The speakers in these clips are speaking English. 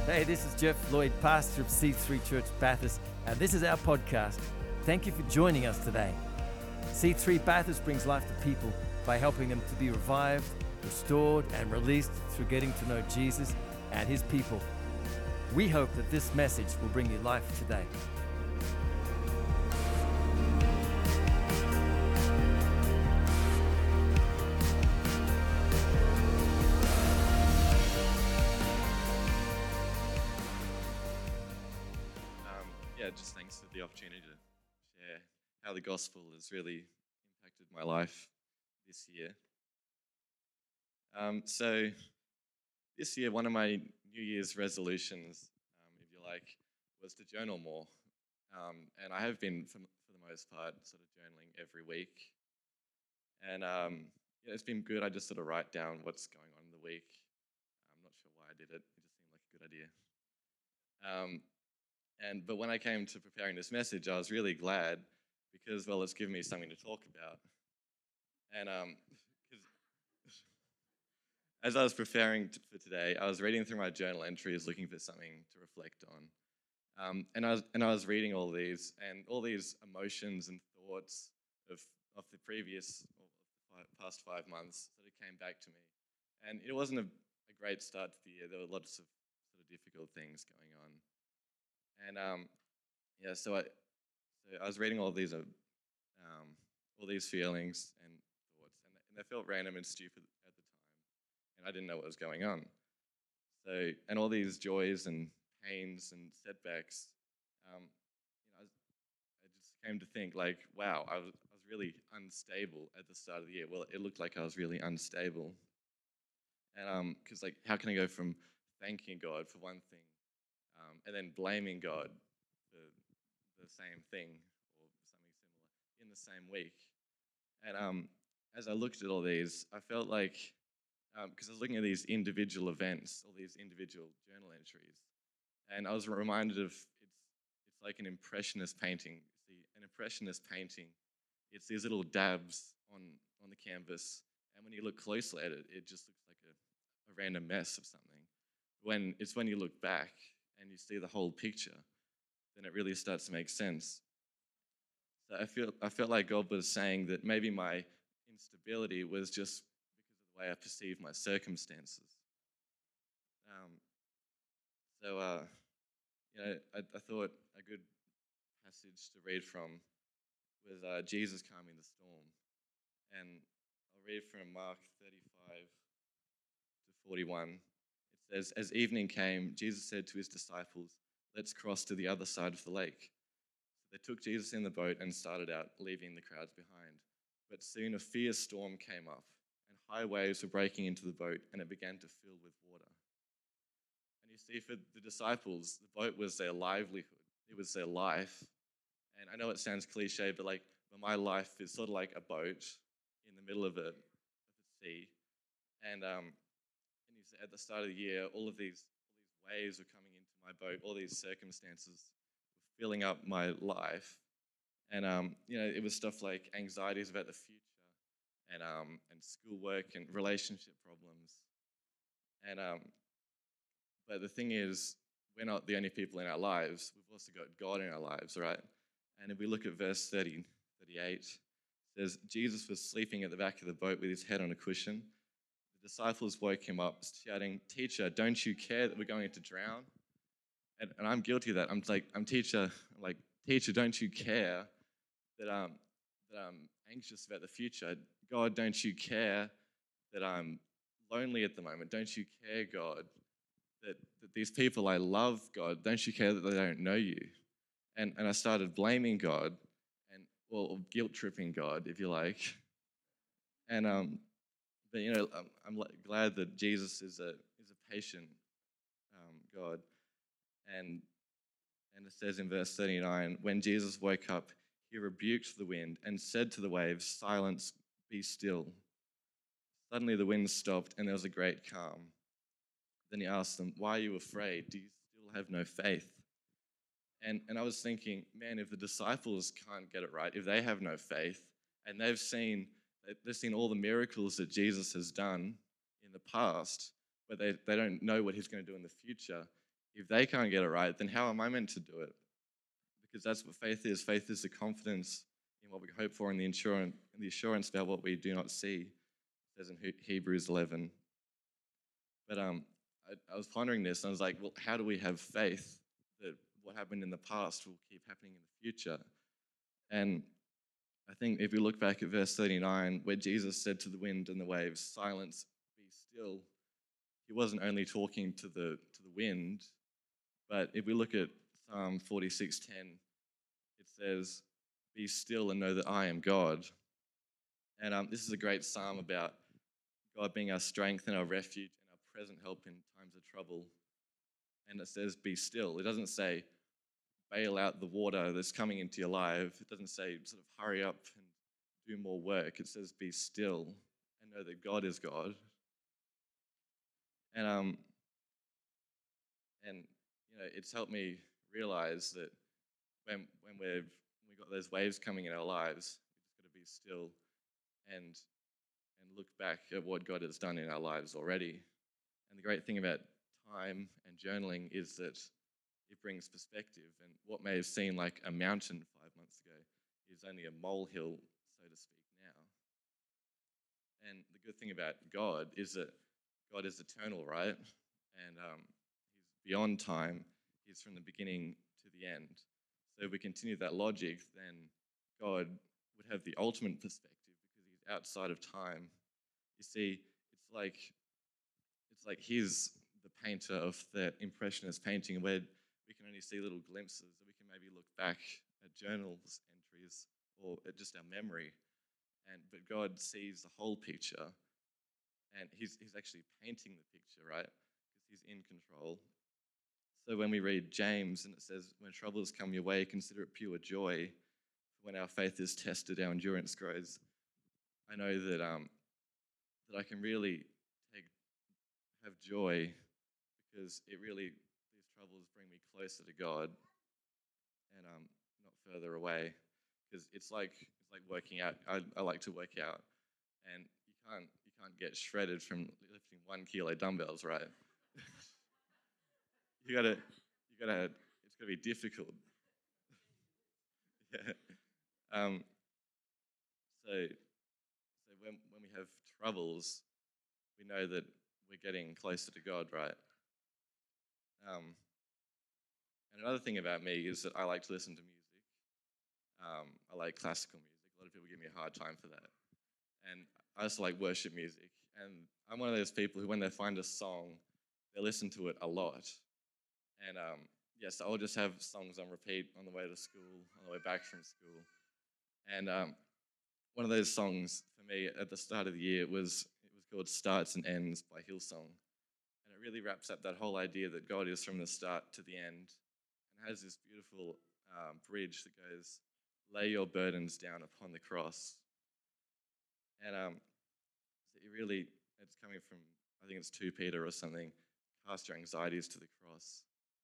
Hey, this is Jeff Lloyd, pastor of C3 Church Bathurst, and this is our podcast. Thank you for joining us today. C3 Bathurst brings life to people by helping them to be revived, restored, and released through getting to know Jesus and His people. We hope that this message will bring you life today. Just thanks for the opportunity to share how the gospel has really impacted my life this year. So this year, one of my New Year's resolutions, if you like, was to journal more. And I have been, for the most part, sort of journaling every week. And it's been good. I just sort of write down what's going on in the week. I'm not sure why I did it. It just seemed like a good idea. But when I came to preparing this message, I was really glad because, well, it's given me something to talk about. And 'cause as I was preparing for today, I was reading through my journal entries, looking for something to reflect on. And I was reading all these emotions and thoughts of the past 5 months sort of came back to me. And it wasn't a great start to the year. There were lots of sort of difficult things going on. And so I was reading all these feelings and thoughts, and they felt random and stupid at the time, and I didn't know what was going on. So, and all these joys and pains and setbacks, I just came to think like, wow, I was really unstable at the start of the year. Well, it looked like I was really unstable, and because like, how can I go from thanking God for one thing? And then blaming God for the same thing or something similar in the same week. And as I looked at all these, I felt like, because I was looking at these individual events, all these individual journal entries, and I was reminded of it's like an impressionist painting. See, an impressionist painting, it's these little dabs on the canvas, and when you look closely at it, it just looks like a random mess of something. When you look back and you see the whole picture, then it really starts to make sense. So I felt like God was saying that maybe my instability was just because of the way I perceived my circumstances. I thought a good passage to read from was Jesus calming the storm. And I'll read from Mark 35 to 41. It says, as evening came, Jesus said to his disciples, let's cross to the other side of the lake. So they took Jesus in the boat and started out, leaving the crowds behind. But soon a fierce storm came up, and high waves were breaking into the boat, and it began to fill with water. And you see, for the disciples, the boat was their livelihood. It was their life. And I know it sounds cliche, but my life is sort of like a boat in the middle of the sea. And at the start of the year, all these waves were coming into my boat, all these circumstances were filling up my life. And it was stuff like anxieties about the future and schoolwork and relationship problems. And but the thing is, we're not the only people in our lives. We've also got God in our lives, right? And if we look at verse 38, it says, Jesus was sleeping at the back of the boat with his head on a cushion. The disciples woke him up, shouting, teacher, don't you care that we're going to drown? And I'm guilty of that. I'm like, teacher, don't you care that I'm anxious about the future? God, don't you care that I'm lonely at the moment? Don't you care, God, that these people I love, God, don't you care that they don't know you? And I started blaming God or guilt tripping God, if you like. And but I'm glad that Jesus is a patient God. And it says in verse 39, when Jesus woke up, he rebuked the wind and said to the waves, silence, be still. Suddenly the wind stopped and there was a great calm. Then he asked them, why are you afraid? Do you still have no faith? And I was thinking, man, if the disciples can't get it right, if they have no faith, and they've seen all the miracles that Jesus has done in the past, but they don't know what he's going to do in the future, if they can't get it right, then how am I meant to do it? Because that's what faith is. Faith is the confidence in what we hope for and the assurance about what we do not see, it says in Hebrews 11. But I was pondering this, and I was like, well, how do we have faith that what happened in the past will keep happening in the future? And I think if we look back at verse 39, where Jesus said to the wind and the waves, "Silence, be still," he wasn't only talking to the wind, but if we look at Psalm 46:10, it says, "Be still and know that I am God." And this is a great psalm about God being our strength and our refuge and our present help in times of trouble. And it says, "Be still." It doesn't say, bail out the water that's coming into your life. It doesn't say, sort of hurry up and do more work. It says, be still and know that God is God. And it's helped me realize that when we got those waves coming in our lives, we just got to be still and look back at what God has done in our lives already. And the great thing about time and journaling is that it brings perspective. And what may have seemed like a mountain 5 months ago is only a molehill, so to speak, now. And the good thing about God is that God is eternal, right? And he's beyond time. He's from the beginning to the end. So if we continue that logic, then God would have the ultimate perspective because he's outside of time. You see, it's like he's the painter of the Impressionist painting where we can only see little glimpses. We can maybe look back at journals entries or at just our memory. But God sees the whole picture, and he's actually painting the picture, right? Because he's in control. So when we read James and it says, "When troubles come your way, consider it pure joy. When our faith is tested, our endurance grows." I know that I can really have joy because these troubles bring me closer to God and not further away. Because it's like working out. I like to work out, and you can't get shredded from lifting 1 kilo dumbbells, right? you gotta it's gonna be difficult. Yeah. Um, so when we have troubles, we know that we're getting closer to God, right? Um, and another thing about me is that I like to listen to music. I like classical music. A lot of people give me a hard time for that. And I also like worship music. And I'm one of those people who, when they find a song, they listen to it a lot. And yes, I'll just have songs on repeat on the way to school, on the way back from school. And one of those songs for me at the start of the year was called "Starts and Ends" by Hillsong. And it really wraps up that whole idea that God is from the start to the end, and has this beautiful bridge that goes, "Lay your burdens down upon the cross." And so it's coming from, I think it's 2 Peter or something, "Cast your anxieties to the cross."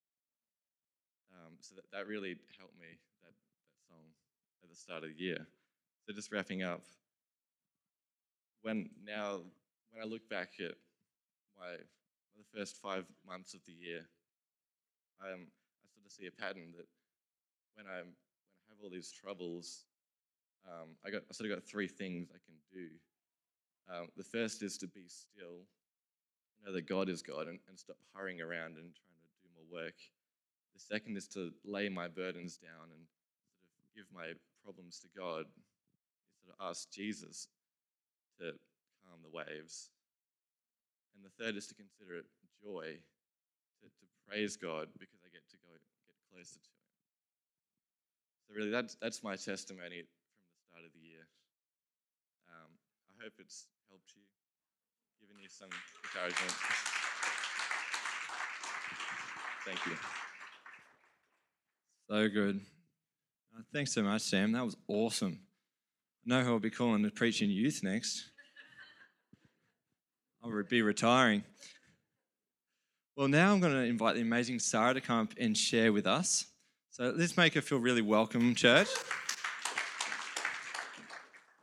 So that really helped me, that song at the start of the year. So just wrapping up, when I look back at the first 5 months of the year, I sort of see a pattern that when I have all these troubles, I sort of got 3 things I can do. The first is to be still, know that God is God, and stop hurrying around and trying to do more work. The second is to lay my burdens down and sort of give my problems to God. Sort of ask Jesus to calm the waves. And the third is to consider it joy, to praise God because I get to get closer to him. So really that's my testimony from the start of the year. I hope it's helped you, given you some encouragement. Thank you. So good. Thanks so much, Sam. That was awesome. I know who I'll be calling to preach in youth next. I'll be retiring. Well, now I'm going to invite the amazing Sarah to come up and share with us. So let's make her feel really welcome, church.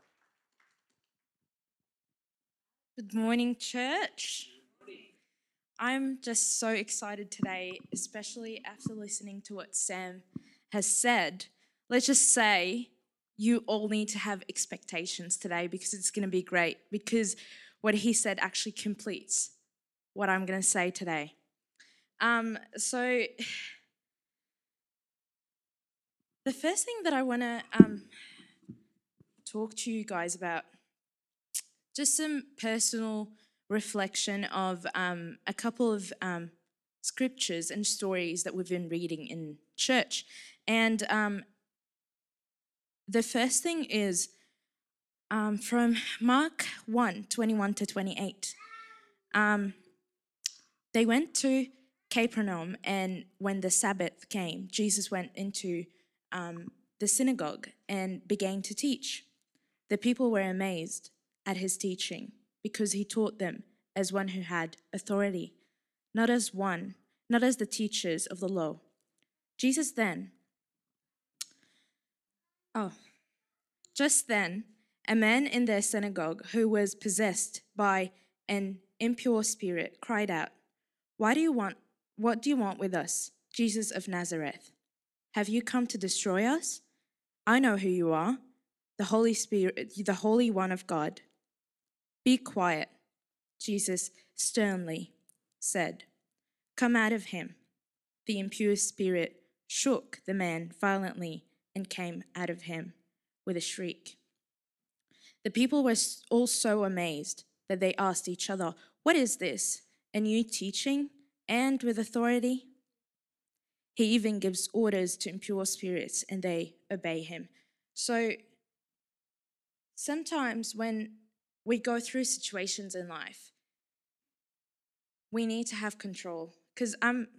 Good morning, church. I'm just so excited today, especially after listening to what Sam has said. Let's just say you all need to have expectations today because it's going to be great, because what he said actually completes what I'm going to say today. So the first thing that I want to talk to you guys about, just some personal reflection of a couple of scriptures and stories that we've been reading in church. And the first thing is from Mark 1:21 to 28. They went to Capernaum, and when the Sabbath came, Jesus went into the synagogue and began to teach. The people were amazed at his teaching because he taught them as one who had authority, not as the teachers of the law. Just then, a man in their synagogue who was possessed by an impure spirit cried out, what do you want with us, Jesus of Nazareth? Have you come to destroy us? I know who you are, the Holy Spirit, the Holy One of God. Be quiet, Jesus sternly said. Come out of him. The impure spirit shook the man violently and came out of him with a shriek. The people were all so amazed that they asked each other, what is this? A new teaching and with authority? He even gives orders to impure spirits and they obey him. So sometimes when we go through situations in life, we need to have control. Because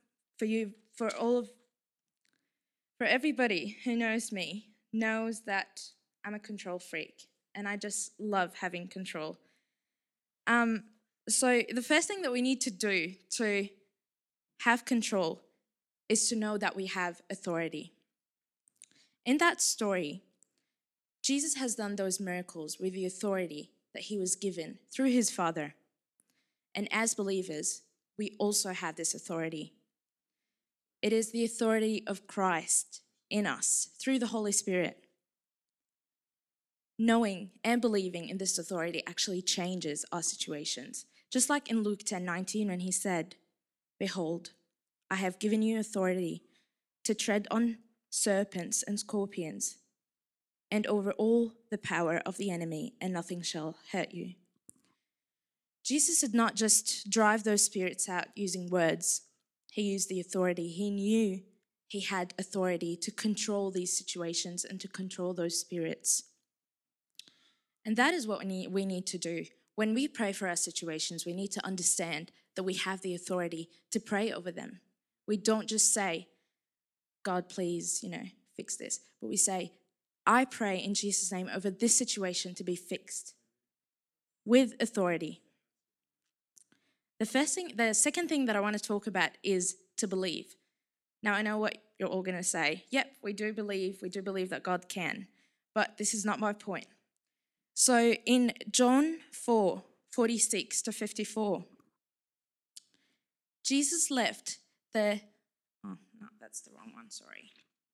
for everybody who knows me, knows that I'm a control freak and I just love having control. So the first thing that we need to do to have control is to know that we have authority. In that story, Jesus has done those miracles with the authority that he was given through his Father. And as believers, we also have this authority. It is the authority of Christ in us through the Holy Spirit. Knowing and believing in this authority actually changes our situations. Just like in Luke 10:19 when he said, behold, I have given you authority to tread on serpents and scorpions and over all the power of the enemy, and nothing shall hurt you. Jesus did not just drive those spirits out using words. He used the authority. He knew he had authority to control these situations and to control those spirits. And that is what we need to do. When we pray for our situations, we need to understand that we have the authority to pray over them. We don't just say, God, please, fix this. But we say, I pray in Jesus' name over this situation to be fixed with authority. The second thing that I want to talk about is to believe. Now, I know what you're all going to say. Yep, we do believe that God can. But this is not my point. So in John 4:46 to 54, Jesus left that's the wrong one, sorry.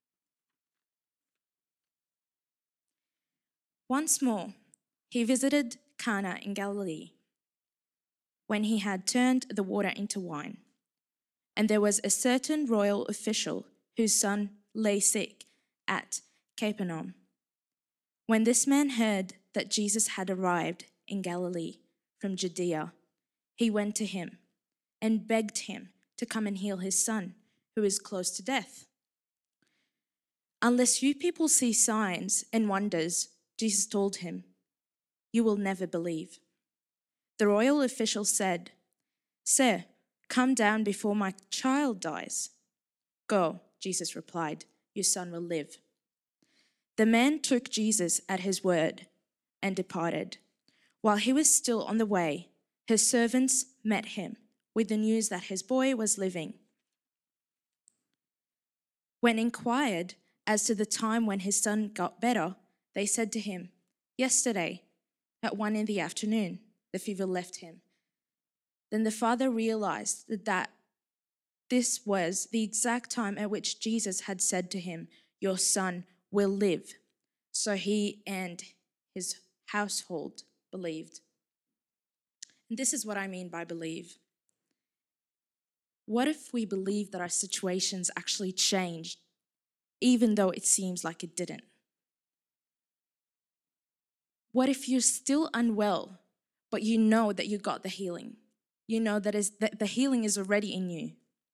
Once more, he visited Cana in Galilee when he had turned the water into wine. And there was a certain royal official whose son lay sick at Capernaum. When this man heard that Jesus had arrived in Galilee from Judea, he went to him and begged him to come and heal his son, who is close to death. Unless you people see signs and wonders, Jesus told him, you will never believe. The royal official said, Sir, come down before my child dies. Go, Jesus replied, your son will live. The man took Jesus at his word and departed. While he was still on the way, his servants met him with the news that his boy was living. When inquired as to the time when his son got better, they said to him, yesterday, at 1 p.m, the fever left him. Then the father realized that this was the exact time at which Jesus had said to him, "Your son will live." So he and his household believed. And this is what I mean by believe. What if we believe that our situations actually changed, even though it seems like it didn't? What if you're still unwell, but you know that you got the healing? You know that the healing is already in you.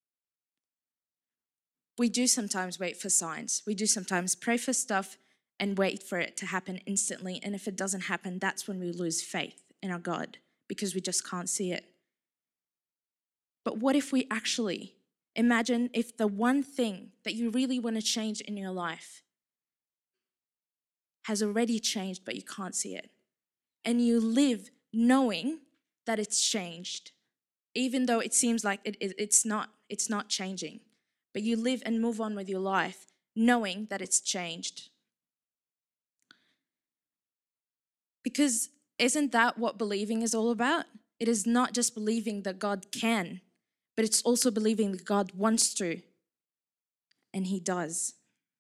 We do sometimes wait for signs. We do sometimes pray for stuff and wait for it to happen instantly. And if it doesn't happen, that's when we lose faith in our God, because we just can't see it. But what if we actually imagine if the one thing that you really want to change in your life has already changed, but you can't see it, and you live knowing that it's changed, even though it seems like it's not changing, but you live and move on with your life knowing that it's changed. Because isn't that what believing is all about? It is not just believing that God can, but it's also believing that God wants to, and he does.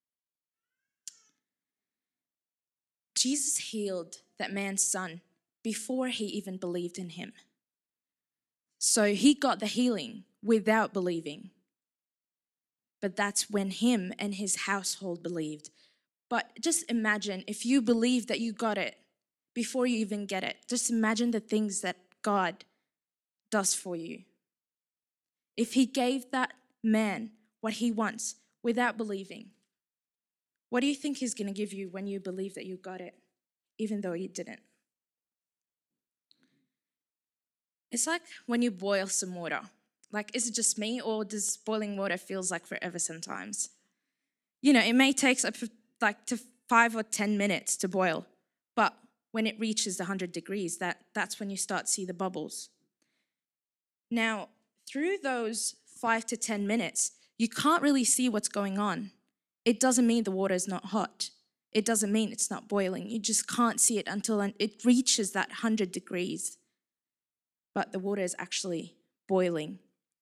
Jesus healed that man's son before he even believed in him. So he got the healing without believing. But that's when him and his household believed. But just imagine if you believe that you got it before you even get it. Just imagine the things that God does for you. If he gave that man what he wants without believing, what do you think he's going to give you when you believe that you got it, even though you didn't? It's like when you boil some water. Like, is it just me, or does boiling water feels like forever sometimes? You know, it may take up to 5 or 10 minutes to boil, but when it reaches 100 degrees, that's when you start to see the bubbles. Now, through those 5 to 10 minutes, you can't really see what's going on. It doesn't mean the water is not hot. It doesn't mean it's not boiling. You just can't see it until it reaches that 100 degrees. But the water is actually boiling.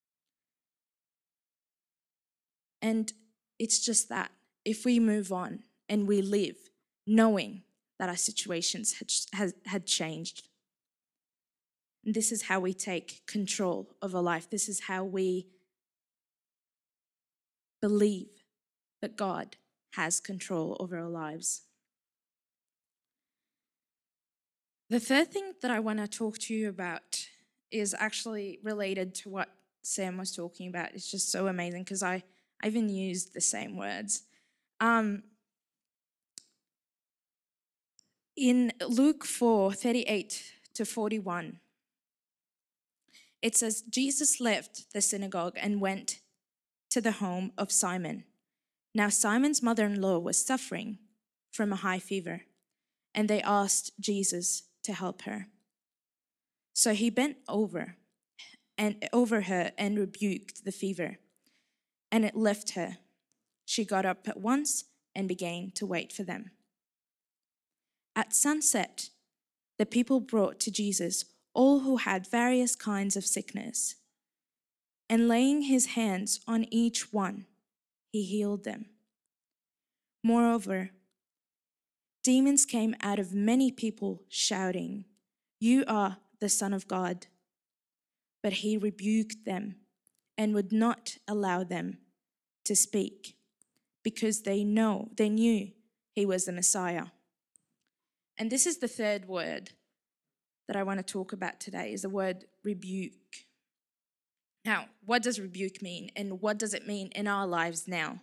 And it's just that if we move on and we live knowing that our situations had changed, and this is how we take control of our life. This is how we believe that God has control over our lives. The third thing that I want to talk to you about is actually related to what Sam was talking about. It's just so amazing because I even used the same words. In Luke 4:38-41, it says, Jesus left the synagogue and went to the home of Simon. Now Simon's mother-in-law was suffering from a high fever, and they asked Jesus to help her. So he bent over her and rebuked the fever, and it left her. She got up at once and began to wait for them. At sunset, the people brought to Jesus all who had various kinds of sickness, and laying his hands on each one, he healed them. Moreover, demons came out of many people shouting, "You are the Son of God." But he rebuked them and would not allow them to speak, because they knew he was the Messiah. And this is the third word that I want to talk about today, is the word rebuke. Now, what does rebuke mean, and what does it mean in our lives now?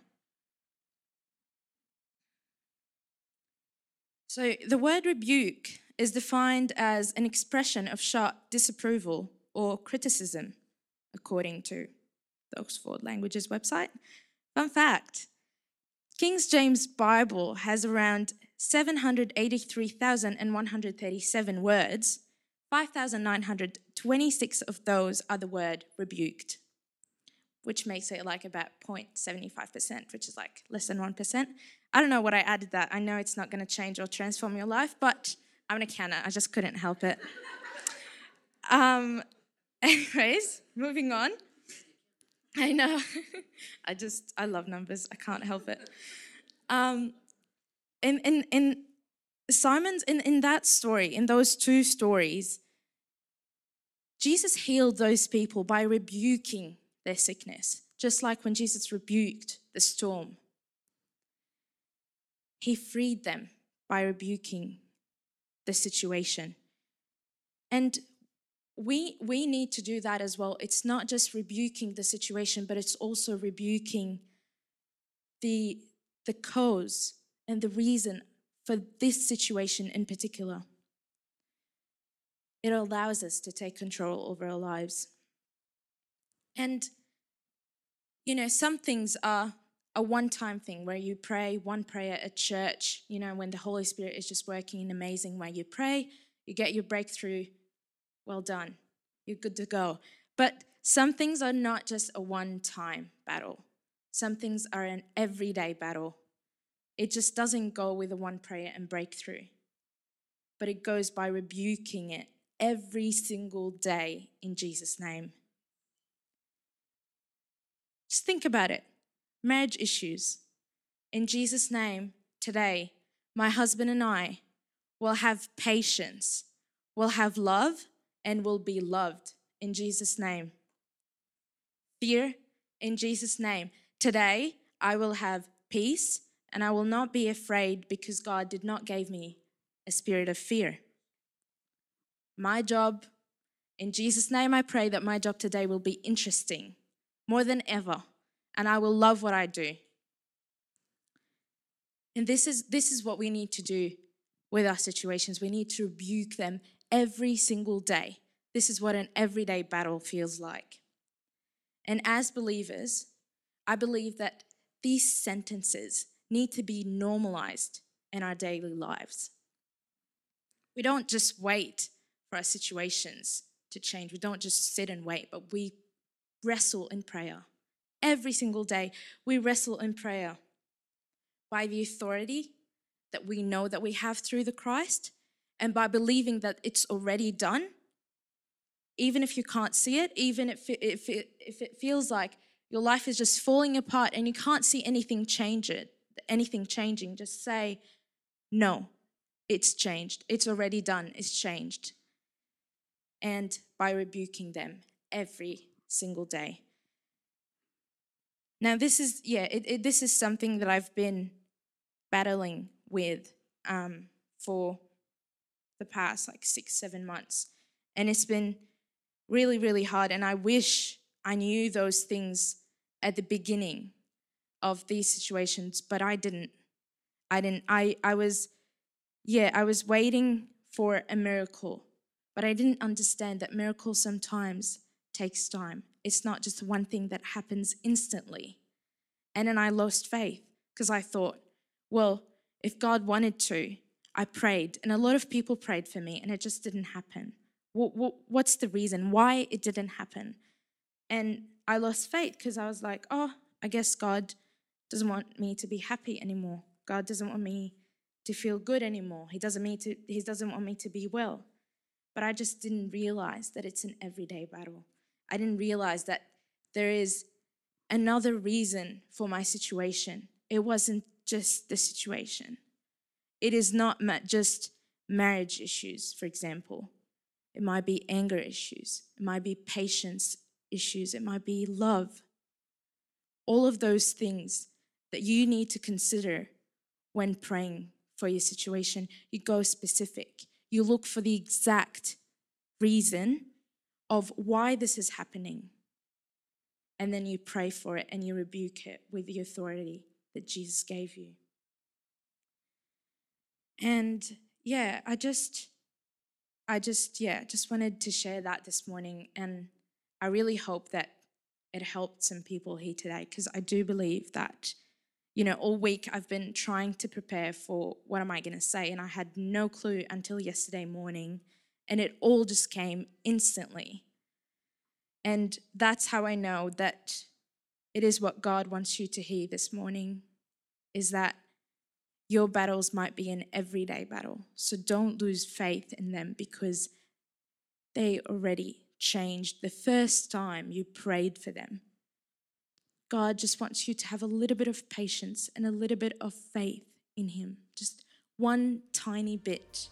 So the word rebuke is defined as an expression of sharp disapproval or criticism, according to the Oxford Languages website. Fun fact, King James Bible has around 783,137 words. 5,926 of those are the word rebuked, which makes it like about 0.75%, which is like less than 1%. I don't know what I added that. I know it's not going to change or transform your life, but I'm an accountant. I just couldn't help it. Anyways, moving on. I know. I love numbers. I can't help it. Um, in Simon's, in that story, in those two stories, Jesus healed those people by rebuking their sickness, just like when Jesus rebuked the storm. He freed them by rebuking the situation. And we need to do that as well. It's not just rebuking the situation, but it's also rebuking the cause and the reason for this situation in particular. It allows us to take control over our lives. And, some things are a one-time thing where you pray one prayer at church, when the Holy Spirit is just working in an amazing way. You pray, you get your breakthrough, well done, you're good to go. But some things are not just a one-time battle. Some things are an everyday battle. It just doesn't go with a one prayer and breakthrough, but it goes by rebuking it every single day in Jesus' name. Just think about it. Marriage issues. In Jesus' name, today, my husband and I will have patience, will have love, and will be loved in Jesus' name. Fear, in Jesus' name. Today, I will have peace, and I will not be afraid because God did not give me a spirit of fear. My job, in Jesus' name, I pray that my job today will be interesting more than ever, and I will love what I do. And this is what we need to do with our situations. We need to rebuke them every single day. This is what an everyday battle feels like. And as believers, I believe that these sentences need to be normalized in our daily lives. We don't just wait for our situations to change. We don't just sit and wait, but we wrestle in prayer. Every single day, we wrestle in prayer by the authority that we know that we have through the Christ, and by believing that it's already done. Even if you can't see it, even if it feels like your life is just falling apart and you can't see anything changing, just say, no, it's changed. It's already done. It's changed. And by rebuking them every single day. Now, this is something that I've been battling with for the past 6-7 months. And it's been really, really hard. And I wish I knew those things at the beginning of these situations, but I didn't. I was waiting for a miracle, but I didn't understand that miracles sometimes takes time. It's not just one thing that happens instantly. And then I lost faith because I thought, well, if God wanted to, I prayed, and a lot of people prayed for me, and it just didn't happen. What's the reason why it didn't happen? And I lost faith because I was like, oh, I guess God doesn't want me to be happy anymore. God doesn't want me to feel good anymore. He doesn't want me to be well. But I just didn't realize that it's an everyday battle. I didn't realize that there is another reason for my situation. It wasn't just the situation. It is not just marriage issues, for example. It might be anger issues. It might be patience issues. It might be love. All of those things that you need to consider when praying for your situation. You go specific. You look for the exact reason of why this is happening. And then you pray for it and you rebuke it with the authority that Jesus gave you. And I just wanted to share that this morning. And I really hope that it helped some people here today, because I do believe that, all week I've been trying to prepare for what am I going to say, and I had no clue until yesterday morning, and it all just came instantly. And that's how I know that it is what God wants you to hear this morning, is that your battles might be an everyday battle. So don't lose faith in them, because they already changed the first time you prayed for them. God just wants you to have a little bit of patience and a little bit of faith in Him, just one tiny bit.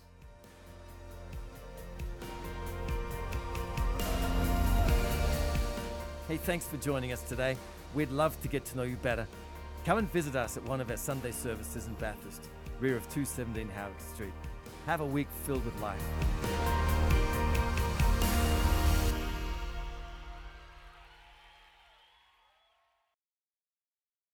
Hey, thanks for joining us today. We'd love to get to know you better. Come and visit us at one of our Sunday services in Bathurst, rear of 217 Howard Street. Have a week filled with life.